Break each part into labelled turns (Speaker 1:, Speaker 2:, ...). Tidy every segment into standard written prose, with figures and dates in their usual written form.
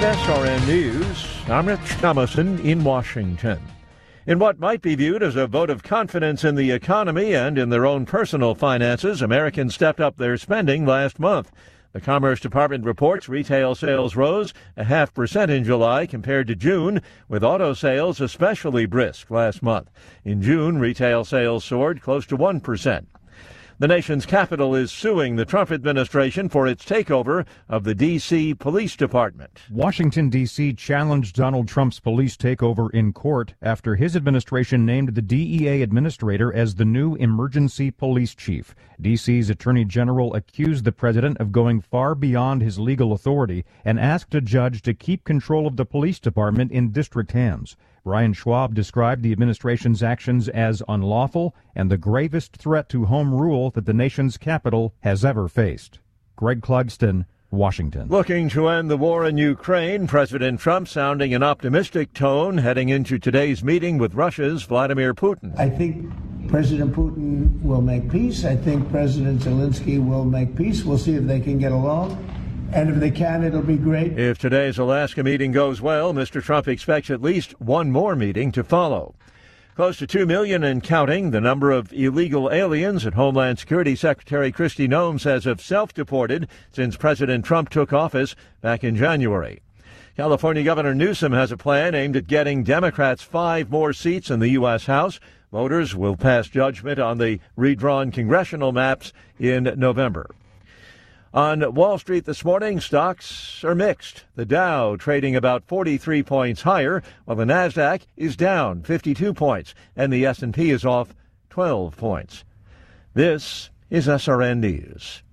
Speaker 1: SRN News, I'm Rich Thomason in Washington. In what might be viewed as a vote of confidence in the economy and in their own personal finances, Americans stepped up their spending last month. The Commerce Department reports retail sales rose 0.5% in July compared to June, with auto sales especially brisk last month. In June, retail sales soared close to 1%. The nation's capital is suing the Trump administration for its takeover of the D.C. Police Department.
Speaker 2: Washington, D.C. challenged Donald Trump's police takeover in court after his administration named the DEA administrator as the new emergency police chief. D.C.'s attorney general accused the president of going far beyond his legal authority and asked a judge to keep control of the police department in district hands. Brian Schwab described the administration's actions as unlawful and the gravest threat to home rule that the nation's capital has ever faced. Greg Clugston, Washington.
Speaker 1: Looking to end the war in Ukraine, President Trump sounding an optimistic tone heading into today's meeting with Russia's Vladimir Putin.
Speaker 3: I think President Putin will make peace. I think President Zelensky will make peace. We'll see if they can get along. And if they can, it'll be great.
Speaker 1: If today's Alaska meeting goes well, Mr. Trump expects at least one more meeting to follow. Close to 2 million and counting, the number of illegal aliens that Homeland Security Secretary Kristi Noem says have self-deported since President Trump took office back in January. California Governor Newsom has a plan aimed at getting Democrats 5 more seats in the U.S. House. Voters will pass judgment on the redrawn congressional maps in November. On Wall Street this morning, stocks are mixed. The Dow trading about 43 points higher, while the Nasdaq is down 52 points, and the S&P is off 12 points. This is SRN News.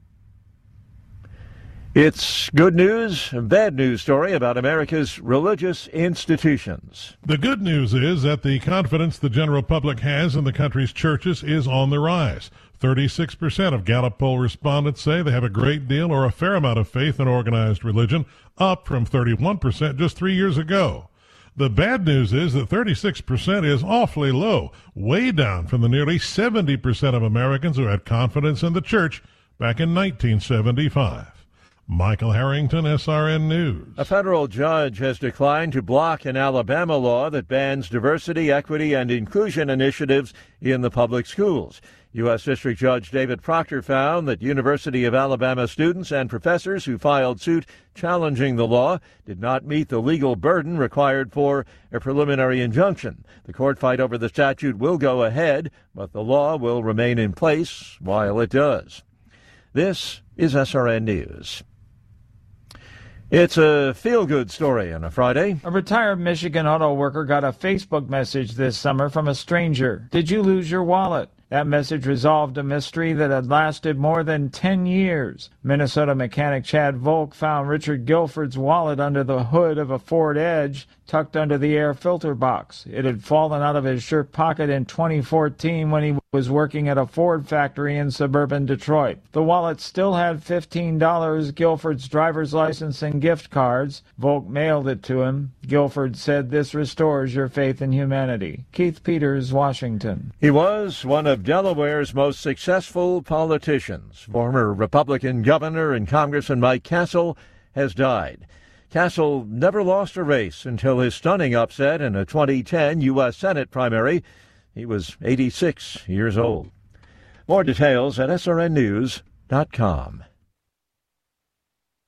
Speaker 1: It's good news, a bad news story about America's religious institutions.
Speaker 4: The good news is that the confidence the general public has in the country's churches is on the rise. 36% of Gallup poll respondents say they have a great deal or a fair amount of faith in organized religion, up from 31% just 3 years ago. The bad news is that 36% is awfully low, way down from the nearly 70% of Americans who had confidence in the church back in 1975. Michael Harrington, SRN News.
Speaker 1: A federal judge has declined to block an Alabama law that bans diversity, equity, and inclusion initiatives in the public schools. U.S. District Judge David Proctor found that University of Alabama students and professors who filed suit challenging the law did not meet the legal burden required for a preliminary injunction. The court fight over the statute will go ahead, but the law will remain in place while it does. This is SRN News. It's a feel-good story on a Friday.
Speaker 5: A retired Michigan auto worker got a Facebook message this summer from a stranger. Did you lose your wallet? That message resolved a mystery that had lasted more than 10 years. Minnesota mechanic Chad Volk found Richard Guilford's wallet under the hood of a Ford Edge, tucked under the air filter box. It had fallen out of his shirt pocket in 2014 when he was working at a Ford factory in suburban Detroit. The wallet still had $15, Guilford's driver's license, and gift cards. Volk mailed it to him. Guilford said, "This restores your faith in humanity." Keith Peters, Washington.
Speaker 1: He was one of Delaware's most successful politicians. Former Republican Governor and Congressman Mike Castle has died. Castle never lost a race until his stunning upset in a 2010 U.S. Senate primary. He was 86 years old. More details at srnnews.com.